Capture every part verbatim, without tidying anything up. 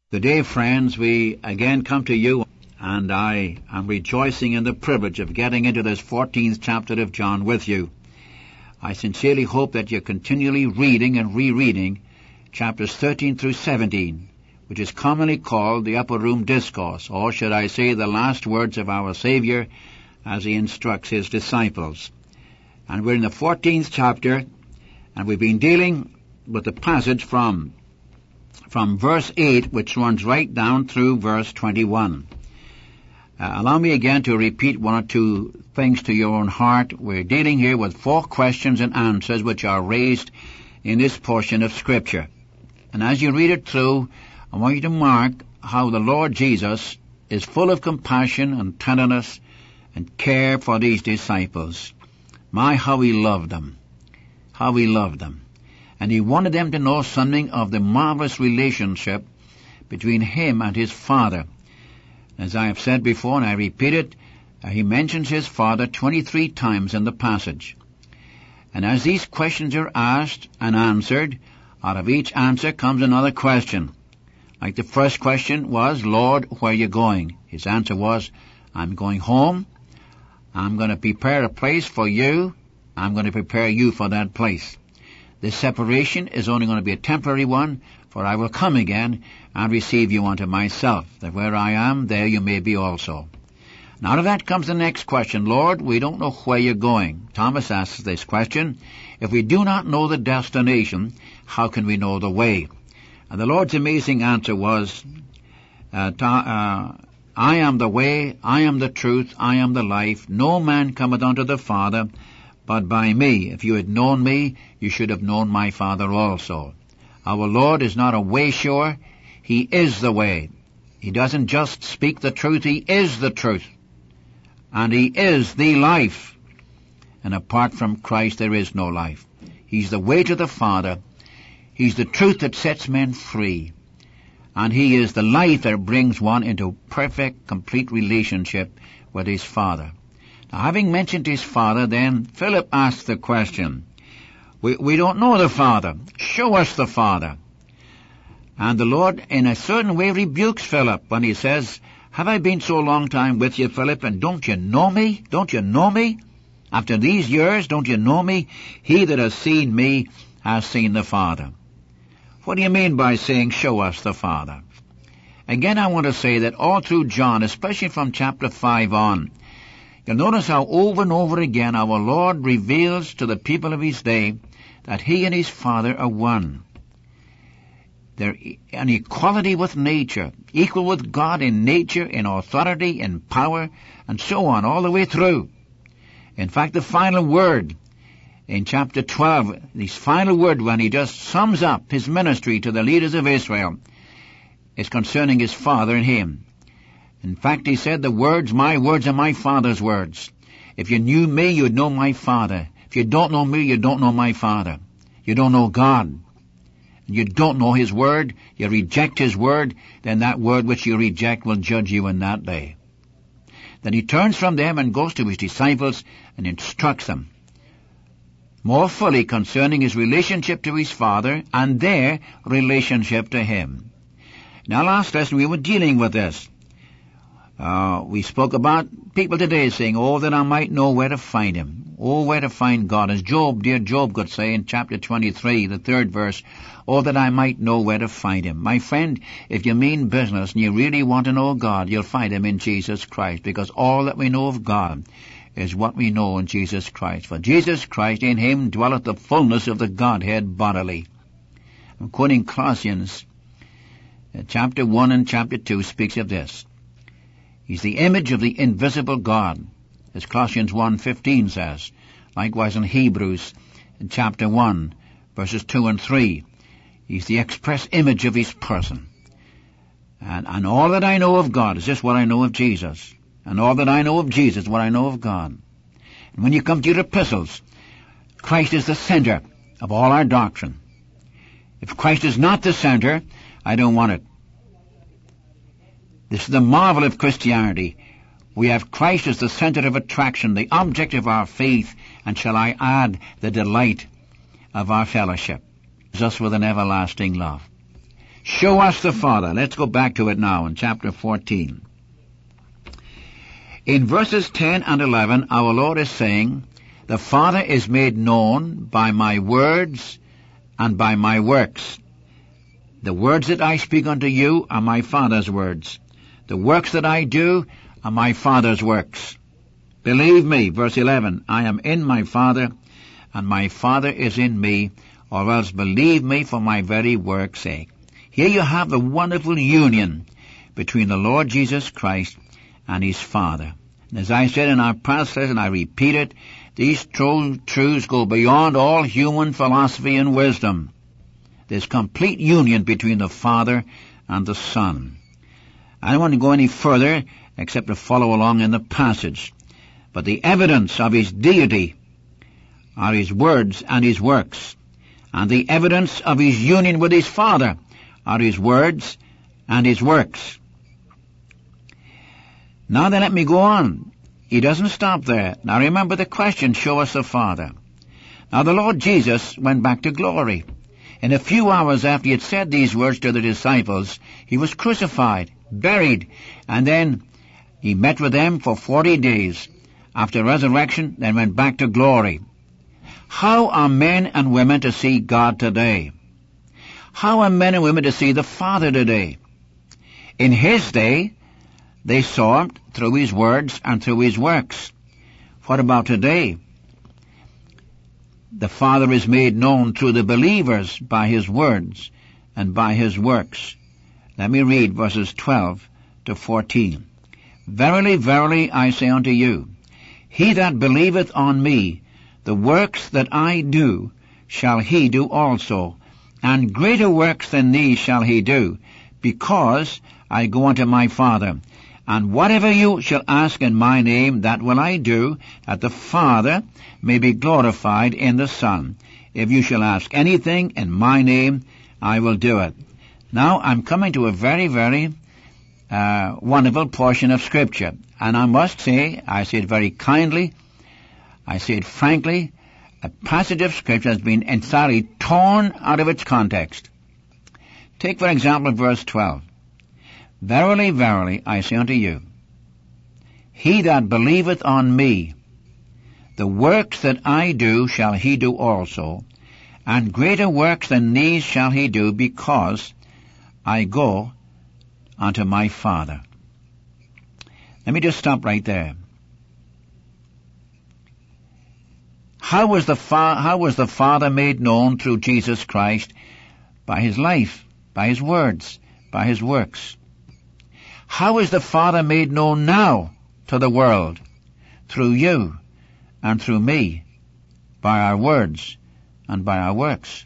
Today, friends, we again come to you, and I am rejoicing in the privilege of getting into this fourteenth chapter of John with you. I sincerely hope that you're continually reading and rereading chapters thirteen through seventeen, which is commonly called the Upper Room Discourse, or should I say the last words of our Savior as he instructs his disciples. And we're in the fourteenth chapter, and we've been dealing with the passage from from verse eight, which runs right down through verse twenty-one. Uh, allow me again to repeat one or two things to your own heart. We're dealing here with four questions and answers which are raised in this portion of Scripture. And as you read it through, I want you to mark how the Lord Jesus is full of compassion and tenderness and care for these disciples. My, how he loved them. How he loved them. And he wanted them to know something of the marvelous relationship between him and his Father. As I have said before, and I repeat it, uh, he mentions his Father twenty-three times in the passage. And as these questions are asked and answered, out of each answer comes another question. Like the first question was, Lord, where are you going? His answer was, I'm going home. I'm going to prepare a place for you. I'm going to prepare you for that place. This separation is only going to be a temporary one, for I will come again and receive you unto myself, that where I am, there you may be also. And out of that comes the next question. Lord, we don't know where you're going. Thomas asks this question. If we do not know the destination, how can we know the way? And the Lord's amazing answer was, uh, ta- uh, I am the way, I am the truth, I am the life. No man cometh unto the Father but by me. If you had known me, you should have known my Father also. Our Lord is not a way shower. He is the way. He doesn't just speak the truth. He is the truth. And he is the life. And apart from Christ, there is no life. He's the way to the Father. He's the truth that sets men free. And he is the life that brings one into perfect, complete relationship with his Father. Now, having mentioned his Father, then Philip asked the question, we, we don't know the Father. Show us the Father. And the Lord, in a certain way, rebukes Philip when he says, have I been so long time with you, Philip, and don't you know me? Don't you know me? After these years, don't you know me? He that has seen me has seen the Father. What do you mean by saying, show us the Father? Again, I want to say that all through John, especially from chapter five on, you'll notice how over and over again our Lord reveals to the people of his day that he and his Father are one. They're an equality with nature, equal with God in nature, in authority, in power, and so on, all the way through. In fact, the final word in chapter twelve, this final word when he just sums up his ministry to the leaders of Israel, is concerning his Father and him. In fact, he said, the words, my words are my Father's words. If you knew me, you'd know my Father. If you don't know me, you don't know my Father. You don't know God. You don't know his word. You reject his word. Then that word which you reject will judge you in that day. Then he turns from them and goes to his disciples and instructs them more fully concerning his relationship to his Father and their relationship to him. Now, last lesson we were dealing with this. Uh, we spoke about people today saying, oh, that I might know where to find him. Oh, where to find God. As Job, dear Job could say in chapter twenty-three, the third verse, oh, that I might know where to find him. My friend, if you mean business and you really want to know God, you'll find him in Jesus Christ, because all that we know of God is what we know in Jesus Christ. For Jesus Christ, in him dwelleth the fullness of the Godhead bodily. I'm quoting Colossians, uh, chapter one and chapter two speaks of this. He's the image of the invisible God, as Colossians one fifteen says. Likewise in Hebrews in chapter one, verses two and three. He's the express image of his person. And, and all that I know of God is just what I know of Jesus. And all that I know of Jesus is what I know of God. And when you come to your epistles, Christ is the center of all our doctrine. If Christ is not the center, I don't want it. This is the marvel of Christianity. We have Christ as the center of attraction, the object of our faith, and shall I add, the delight of our fellowship. Us with an everlasting love. Show us the Father. Let's go back to it now in chapter fourteen. In verses ten and eleven, our Lord is saying, the Father is made known by my words and by my works. The words that I speak unto you are my Father's words. The works that I do are my Father's works. Believe me, verse eleven, I am in my Father, and my Father is in me, or else believe me for my very work's sake. Here you have the wonderful union between the Lord Jesus Christ and his Father. And as I said in our past lesson, I repeat it, these true truths go beyond all human philosophy and wisdom. There's complete union between the Father and the Son. I don't want to go any further except to follow along in the passage. But the evidence of his deity are his words and his works. And the evidence of his union with his Father are his words and his works. Now then, let me go on. He doesn't stop there. Now remember the question, show us the Father. Now the Lord Jesus went back to glory. In a few hours after he had said these words to the disciples, he was crucified, buried, and then he met with them for forty days. After resurrection, then went back to glory. How are men and women to see God today? How are men and women to see the Father today? In his day, they saw him through his words and through his works. What about today? The Father is made known through the believers by his words and by his works. Let me read verses twelve to fourteen. Verily, verily, I say unto you, he that believeth on me, the works that I do, shall he do also, and greater works than these shall he do, because I go unto my Father. And whatever you shall ask in my name, that will I do, that the Father may be glorified in the Son. If you shall ask anything in my name, I will do it. Now I'm coming to a very, very uh, wonderful portion of Scripture. And I must say, I say it very kindly, I say it frankly, a passage of Scripture has been entirely torn out of its context. Take, for example, verse twelve. Verily, verily, I say unto you, he that believeth on me, the works that I do shall he do also, and greater works than these shall he do, because I go unto my Father. Let me just stop right there. How was the fa- how was the Father made known through Jesus Christ? By his life, by his words, by his works. How is the Father made known now to the world? Through you and through me, by our words and by our works.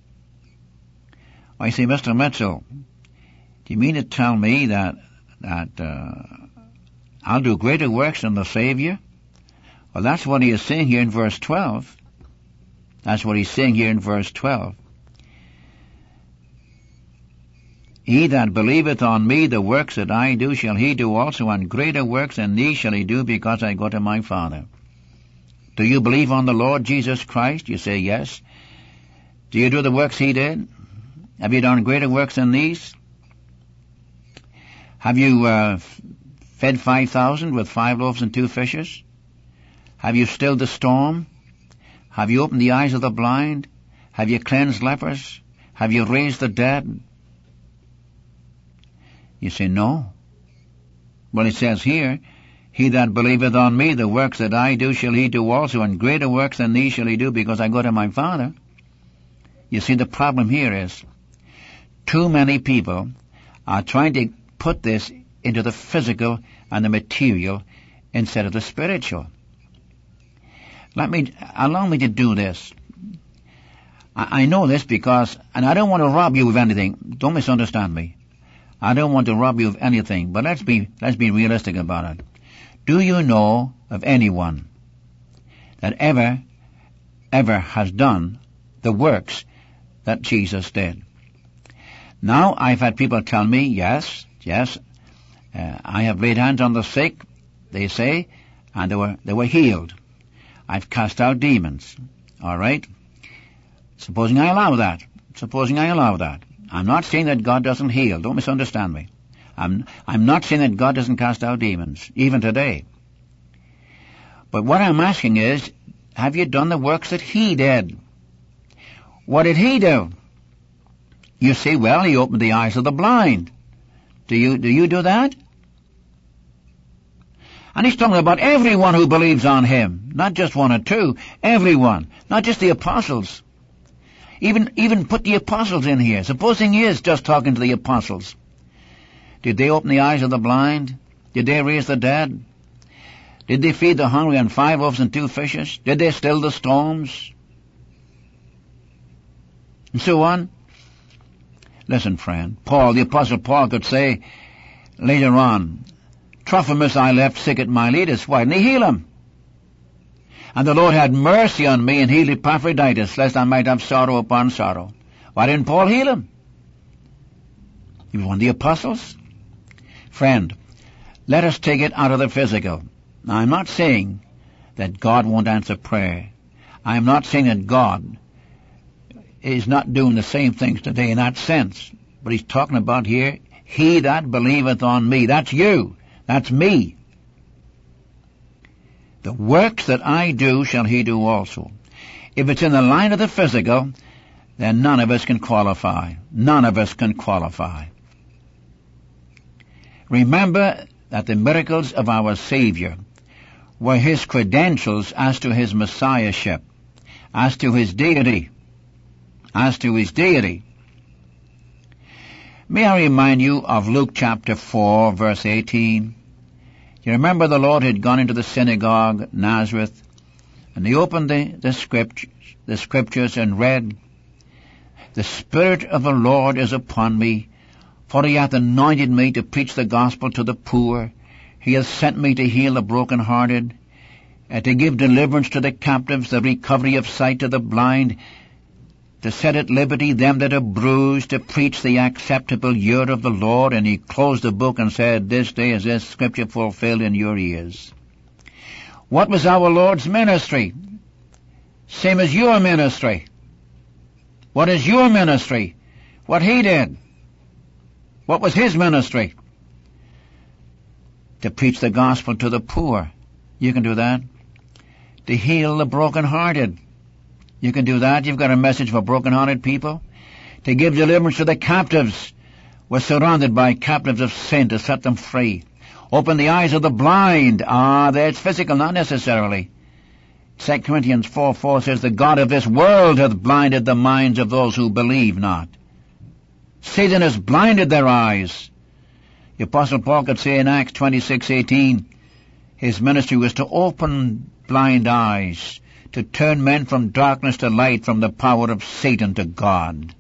I say, Mister Mitchell, do you mean to tell me that that uh, I'll do greater works than the Savior? Well, that's what he is saying here in verse twelve. That's what he's saying here in verse twelve. He that believeth on me, the works that I do shall he do also, and greater works than these shall he do, because I go to my Father. Do you believe on the Lord Jesus Christ? You say yes. Do you do the works he did? Have you done greater works than these? Have you uh, fed five thousand with five loaves and two fishes? Have you stilled the storm? Have you opened the eyes of the blind? Have you cleansed lepers? Have you raised the dead? You say, no. Well, it says here, he that believeth on me, the works that I do shall he do also, and greater works than these shall he do, because I go to my Father. You see, the problem here is, too many people are trying to put this into the physical and the material instead of the spiritual. Let me, allow me to do this. I, I know this because, and I don't want to rob you of anything. Don't misunderstand me. I don't want to rob you of anything, but let's be, let's be realistic about it. Do you know of anyone that ever, ever has done the works that Jesus did? Now, I've had people tell me, yes, yes, uh, I have laid hands on the sick, they say, and they were, they were healed. I've cast out demons. All right? Supposing I allow that. Supposing I allow that. I'm not saying that God doesn't heal. Don't misunderstand me. I'm, I'm not saying that God doesn't cast out demons, even today. But what I'm asking is, have you done the works that He did? What did He do? You say, well, He opened the eyes of the blind. Do you, do you do that? And He's talking about everyone who believes on Him. Not just one or two. Everyone. Not just the apostles. Even, even put the apostles in here. Supposing He is just talking to the apostles. Did they open the eyes of the blind? Did they raise the dead? Did they feed the hungry on five loaves and two fishes? Did they still the storms? And so on. Listen, friend. Paul, the apostle Paul could say later on, Trophimus I left sick at Miletus. Why didn't He heal him? And the Lord had mercy on me and healed Epaphroditus, lest I might have sorrow upon sorrow. Why didn't Paul heal him? He was one of the apostles. Friend, let us take it out of the physical. Now, I'm not saying that God won't answer prayer. I'm not saying that God is not doing the same things today in that sense. But He's talking about here, He that believeth on me. That's you. That's me. The works that I do shall he do also. If it's in the line of the physical, then none of us can qualify. None of us can qualify. Remember that the miracles of our Savior were His credentials as to His Messiahship, as to His deity, as to His deity. May I remind you of Luke chapter four, verse eighteen? You remember the Lord had gone into the synagogue, Nazareth, and He opened the, the, script, the scriptures and read, The Spirit of the Lord is upon me, for He hath anointed me to preach the gospel to the poor. He hath sent me to heal the brokenhearted, and to give deliverance to the captives, the recovery of sight to the blind, to set at liberty them that are bruised, to preach the acceptable year of the Lord. And He closed the book and said, This day is this scripture fulfilled in your ears. What was our Lord's ministry? Same as your ministry. What is your ministry? What He did. What was His ministry? To preach the gospel to the poor. You can do that. To heal the brokenhearted. You can do that. You've got a message for broken-hearted people. To give deliverance to the captives. We're surrounded by captives of sin to set them free. Open the eyes of the blind. Ah, that's physical, not necessarily. Second Corinthians four four says, The God of this world hath blinded the minds of those who believe not. Satan has blinded their eyes. The Apostle Paul could say in Acts twenty-six eighteen, his ministry was to open blind eyes, to turn men from darkness to light, from the power of Satan to God.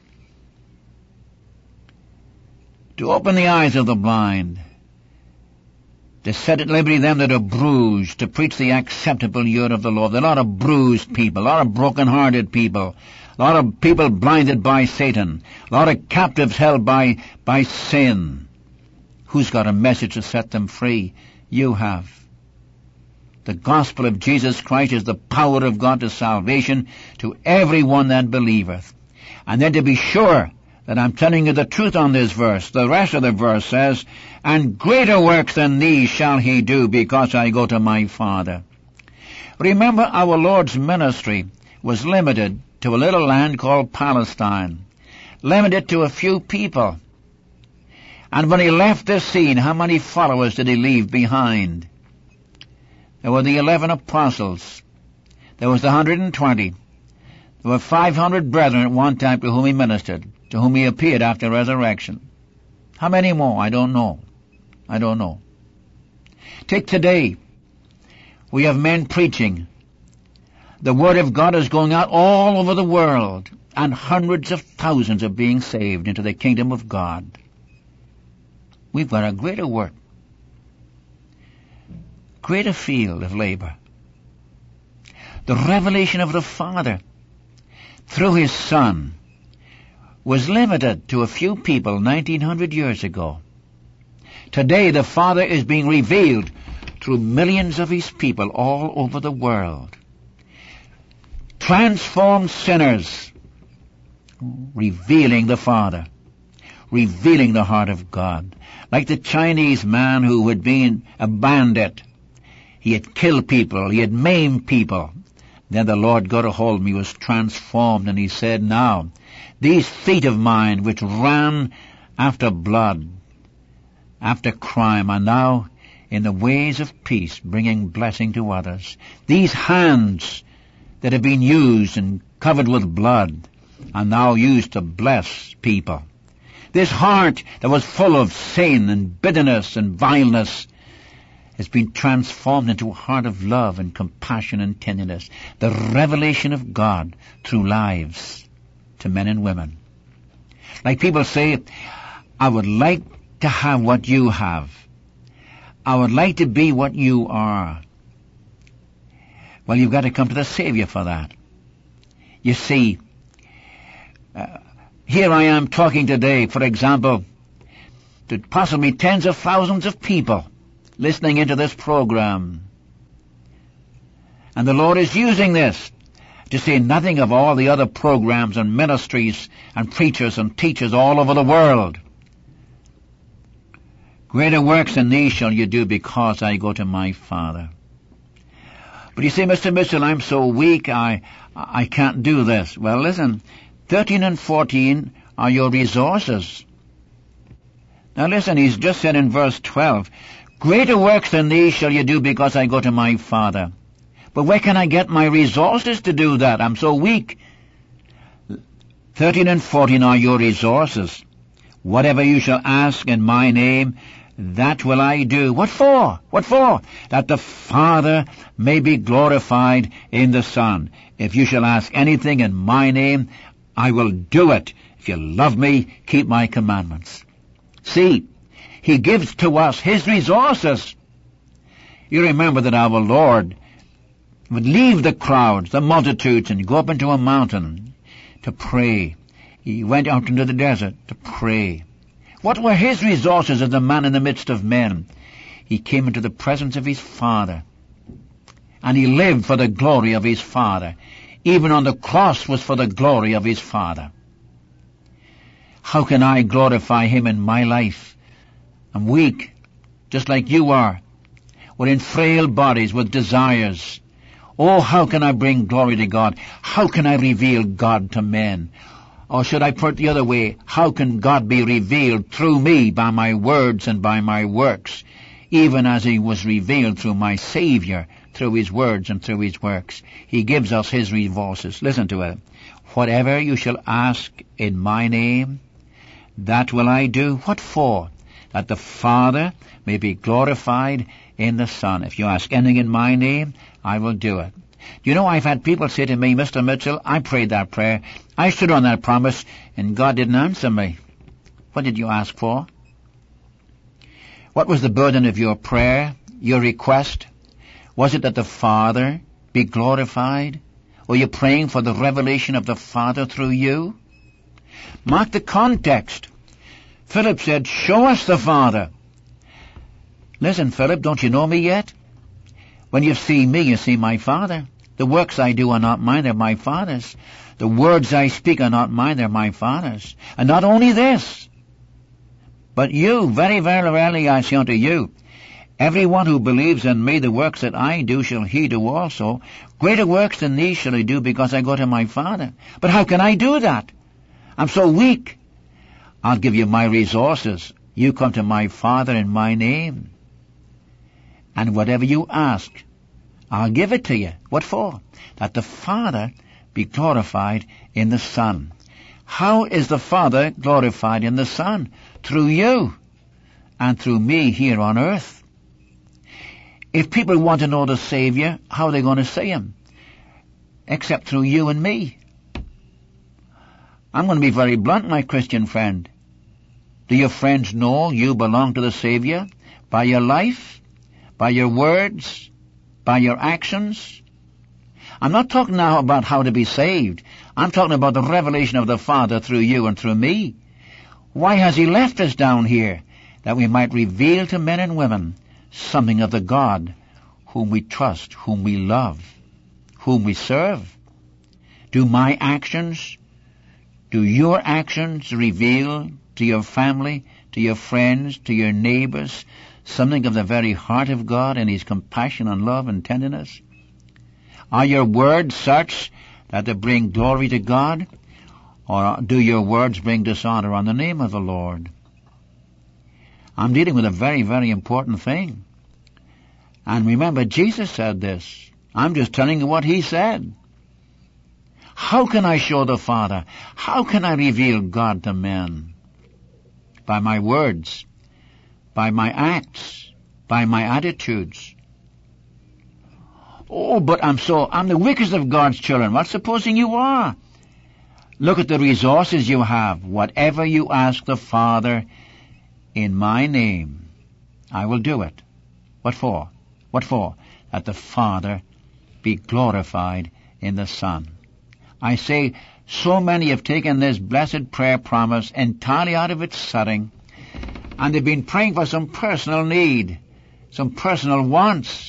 To open the eyes of the blind, to set at liberty them that are bruised, to preach the acceptable year of the Lord. There are a lot of bruised people, a lot of broken-hearted people, a lot of people blinded by Satan, a lot of captives held by, by sin. Who's got a message to set them free? You have. The gospel of Jesus Christ is the power of God to salvation to everyone that believeth. And then to be sure that I'm telling you the truth on this verse, the rest of the verse says, And greater works than these shall he do, because I go to my Father. Remember, our Lord's ministry was limited to a little land called Palestine, limited to a few people. And when He left this scene, how many followers did He leave behind? There were the eleven apostles. There was the hundred and twenty. There were five hundred brethren at one time to whom He ministered, to whom He appeared after resurrection. How many more? I don't know. I don't know. Take today. We have men preaching. The Word of God is going out all over the world, and hundreds of thousands are being saved into the kingdom of God. We've got a greater work. Greater field of labor. The revelation of the Father through His Son was limited to a few people nineteen hundred years ago. Today the Father is being revealed through millions of His people all over the world. Transformed sinners revealing the Father, revealing the heart of God. Like the Chinese man who had been a bandit. He had killed people, he had maimed people. Then the Lord got a hold of him, he was transformed, and he said, now, these feet of mine which ran after blood, after crime, are now in the ways of peace, bringing blessing to others. These hands that have been used and covered with blood are now used to bless people. This heart that was full of sin and bitterness and vileness has been transformed into a heart of love and compassion and tenderness. The revelation of God through lives to men and women. Like people say, I would like to have what you have. I would like to be what you are. Well, you've got to come to the Savior for that. You see, uh, here I am talking today, for example, to possibly tens of thousands of people listening into this program. And the Lord is using this, to say nothing of all the other programs and ministries and preachers and teachers all over the world. Greater works than these shall you do, because I go to my Father. But you say, Mister Mitchell, I'm so weak, I I can't do this. Well, listen, thirteen and fourteen are your resources. Now listen, he's just said in verse twelve, greater works than these shall you do, because I go to my Father. But where can I get my resources to do that? I'm so weak. thirteen and fourteen are your resources. Whatever you shall ask in my name, that will I do. What for? What for? That the Father may be glorified in the Son. If you shall ask anything in my name, I will do it. If you love me, keep my commandments. See, he gives to us his resources. You remember that our Lord would leave the crowds, the multitudes, and go up into a mountain to pray. He went out into the desert to pray. What were his resources as a man in the midst of men? He came into the presence of his Father, and he lived for the glory of his Father. Even on the cross was for the glory of his Father. How can I glorify him in my life? I'm weak, just like you are. We're in frail bodies with desires. Oh, how can I bring glory to God? How can I reveal God to men? Or should I put it the other way, how can God be revealed through me by my words and by my works, even as he was revealed through my Savior, through his words and through his works? He gives us his resources. Listen to it. Whatever you shall ask in my name, that will I do. What for? That the Father may be glorified in the Son. If you ask anything in my name, I will do it. You know, I've had people say to me, Mister Mitchell, I prayed that prayer, I stood on that promise, and God didn't answer me. What did you ask for? What was the burden of your prayer, your request? Was it that the Father be glorified? Were you praying for the revelation of the Father through you? Mark the context. Philip said, show us the Father. Listen, Philip, don't you know me yet? When you see me, you see my Father. The works I do are not mine, they're my Father's. The words I speak are not mine, they're my Father's. And not only this, but you, very verily I say unto you, everyone who believes in me, the works that I do shall he do also. Greater works than these shall he do, because I go to my Father. But how can I do that? I'm so weak. I'll give you my resources. You come to my Father in my name. And whatever you ask, I'll give it to you. What for? That the Father be glorified in the Son. How is the Father glorified in the Son? Through you and through me here on earth. If people want to know the Savior, how are they going to see him? Except through you and me. I'm going to be very blunt, my Christian friend. Do your friends know you belong to the Savior by your life, by your words, by your actions? I'm not talking now about how to be saved. I'm talking about the revelation of the Father through you and through me. Why has he left us down here? That we might reveal to men and women something of the God whom we trust, whom we love, whom we serve. Do my actions, Do your actions reveal to your family, to your friends, to your neighbors, something of the very heart of God and His compassion and love and tenderness? Are your words such that they bring glory to God, or do your words bring dishonor on the name of the Lord? I'm dealing with a very, very important thing. And remember, Jesus said this. I'm just telling you what He said. How can I show the Father? How can I reveal God to men? By my words, by my acts, by my attitudes. Oh, but I'm so, I'm the weakest of God's children. Well, supposing you are. Look at the resources you have. Whatever you ask the Father in my name, I will do it. What for? What for? That the Father be glorified in the Son. I say, so many have taken this blessed prayer promise entirely out of its setting, and they've been praying for some personal need, some personal wants.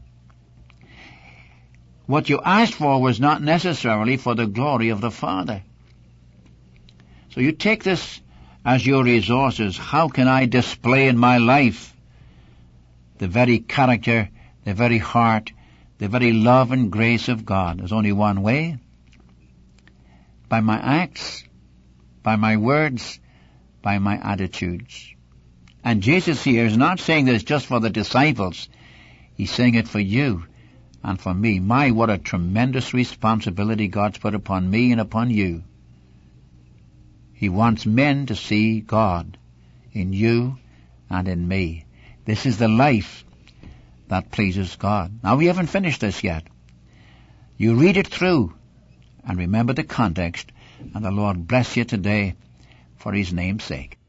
What you asked for was not necessarily for the glory of the Father. So you take this as your resources. How can I display in my life the very character, the very heart, the very love and grace of God? There's only one way. By my acts, by my words, by my attitudes. And Jesus here is not saying this just for the disciples. He's saying it for you and for me. My, what a tremendous responsibility God's put upon me and upon you. He wants men to see God in you and in me. This is the life that pleases God. Now, we haven't finished this yet. You read it through and remember the context, and the Lord bless you today for His name's sake.